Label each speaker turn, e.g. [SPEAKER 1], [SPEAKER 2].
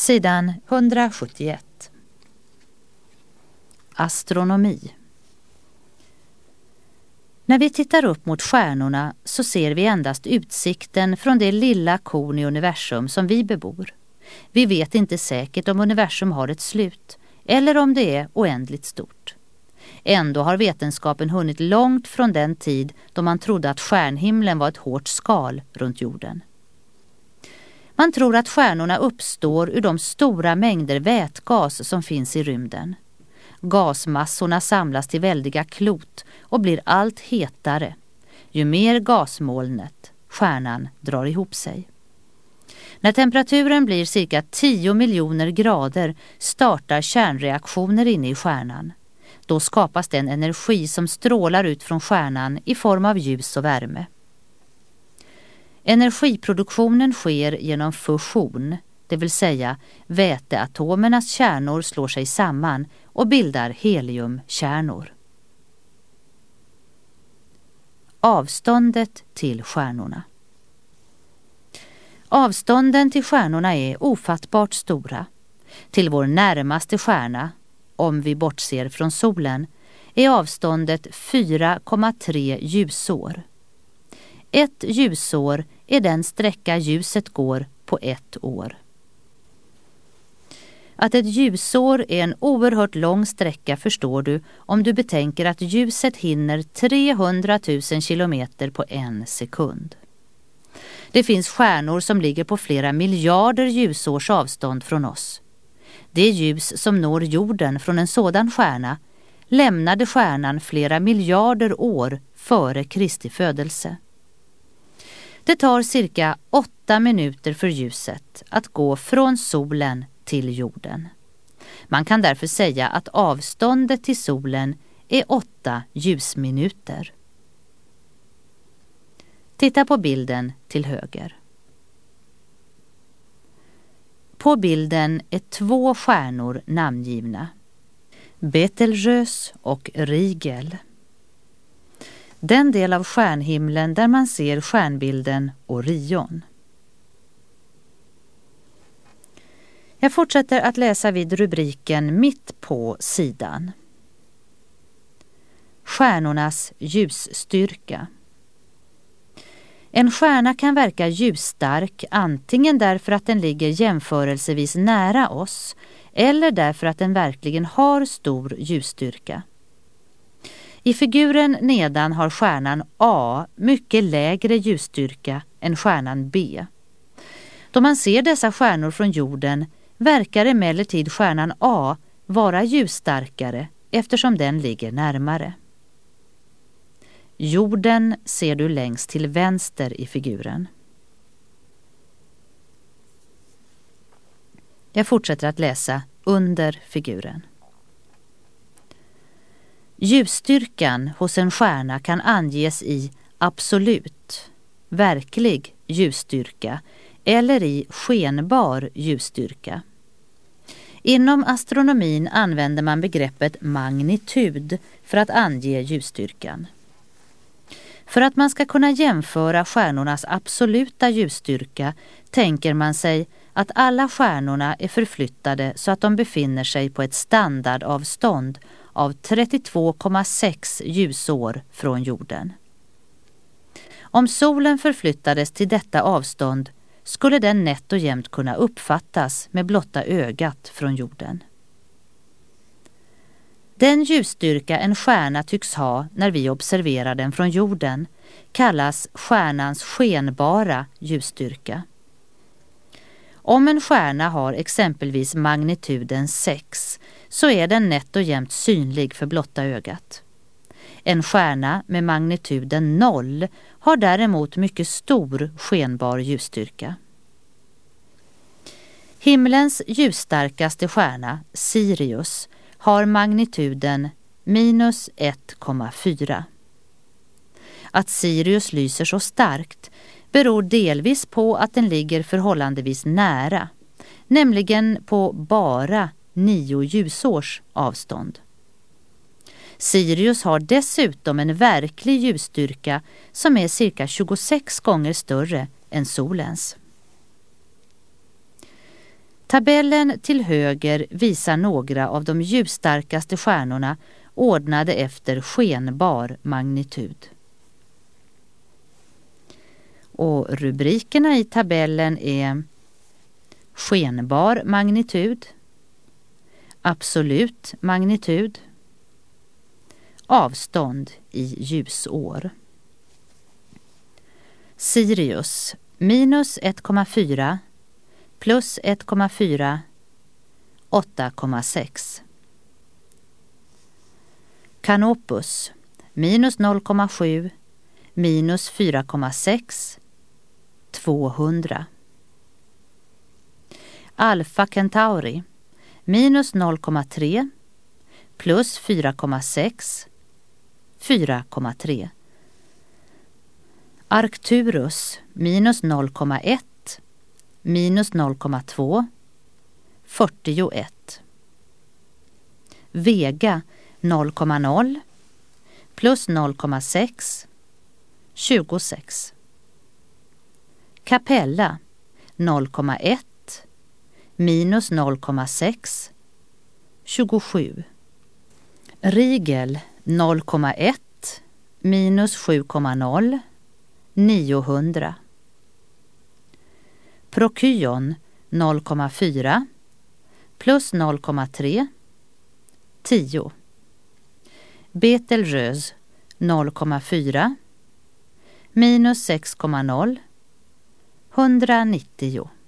[SPEAKER 1] Sidan 171. Astronomi. När vi tittar upp mot stjärnorna så ser vi endast utsikten från det lilla korn i universum som vi bebor. Vi vet inte säkert om universum har ett slut eller om det är oändligt stort. Ändå har vetenskapen hunnit långt från den tid då man trodde att stjärnhimlen var ett hårt skal runt jorden. Man tror att stjärnorna uppstår ur de stora mängder vätgas som finns i rymden. Gasmassorna samlas till väldiga klot och blir allt hetare. Ju mer gasmolnet, stjärnan, drar ihop sig. När temperaturen blir cirka 10 miljoner grader startar kärnreaktioner inne i stjärnan. Då skapas den energi som strålar ut från stjärnan i form av ljus och värme. Energiproduktionen sker genom fusion, det vill säga väteatomernas kärnor slår sig samman och bildar heliumkärnor. Avståndet till stjärnorna. Avstånden till stjärnorna är ofattbart stora. Till vår närmaste stjärna, om vi bortser från solen, är avståndet 4,3 ljusår. Ett ljusår är den sträcka ljuset går på ett år. Att ett ljusår är en oerhört lång sträcka förstår du om du betänker att ljuset hinner 300 000 kilometer på en sekund. Det finns stjärnor som ligger på flera miljarder ljusårs avstånd från oss. Det ljus som når jorden från en sådan stjärna lämnade stjärnan flera miljarder år före Kristi födelse. Det tar cirka 8 minuter för ljuset att gå från solen till jorden. Man kan därför säga att avståndet till solen är 8 ljusminuter. Titta på bilden till höger. På bilden är 2 stjärnor namngivna. Betelgeuse och Rigel. Den del av stjärnhimlen där man ser stjärnbilden Orion. Jag fortsätter att läsa vid rubriken mitt på sidan. Stjärnornas ljusstyrka. En stjärna kan verka ljusstark antingen därför att den ligger jämförelsevis nära oss eller därför att den verkligen har stor ljusstyrka. I figuren nedan har stjärnan A mycket lägre ljusstyrka än stjärnan B. Då man ser dessa stjärnor från jorden verkar emellertid stjärnan A vara ljusstarkare eftersom den ligger närmare. Jorden ser du längst till vänster i figuren. Jag fortsätter att läsa under figuren. Ljusstyrkan hos en stjärna kan anges i absolut, verklig ljusstyrka eller i skenbar ljusstyrka. Inom astronomin använder man begreppet magnitud för att ange ljusstyrkan. För att man ska kunna jämföra stjärnornas absoluta ljusstyrka tänker man sig att alla stjärnorna är förflyttade så att de befinner sig på ett standardavstånd av 32,6 ljusår från jorden. Om solen förflyttades till detta avstånd skulle den nätt och jämnt kunna uppfattas med blotta ögat från jorden. Den ljusstyrka en stjärna tycks ha när vi observerar den från jorden kallas stjärnans skenbara ljusstyrka. Om en stjärna har exempelvis magnituden 6 så är den nätt och jämnt synlig för blotta ögat. En stjärna med magnituden 0 har däremot mycket stor skenbar ljusstyrka. Himlens ljusstarkaste stjärna, Sirius, har magnituden minus 1,4. Att Sirius lyser så starkt beror delvis på att den ligger förhållandevis nära, nämligen på bara 9 ljusårs avstånd. Sirius har dessutom en verklig ljusstyrka som är cirka 26 gånger större än solens. Tabellen till höger visar några av de ljusstarkaste stjärnorna ordnade efter skenbar magnitud. Och rubrikerna i tabellen är skenbar magnitud, absolut magnitud, avstånd i ljusår. Sirius minus 1,4 plus 1,4 8,6. Canopus minus 0,7 minus 4,6 200. Alpha Centauri minus 0,3 plus 4,6 4,3. Arcturus minus 0,1 minus 0,2 41. Vega 0,0 plus 0,6 26. Capella 0,1 minus 0,6 27. Rigel 0,1 minus 7,0 900. Procyon 0,4 plus 0,3 10. Betelgeuse 0,4 minus 6,0 190.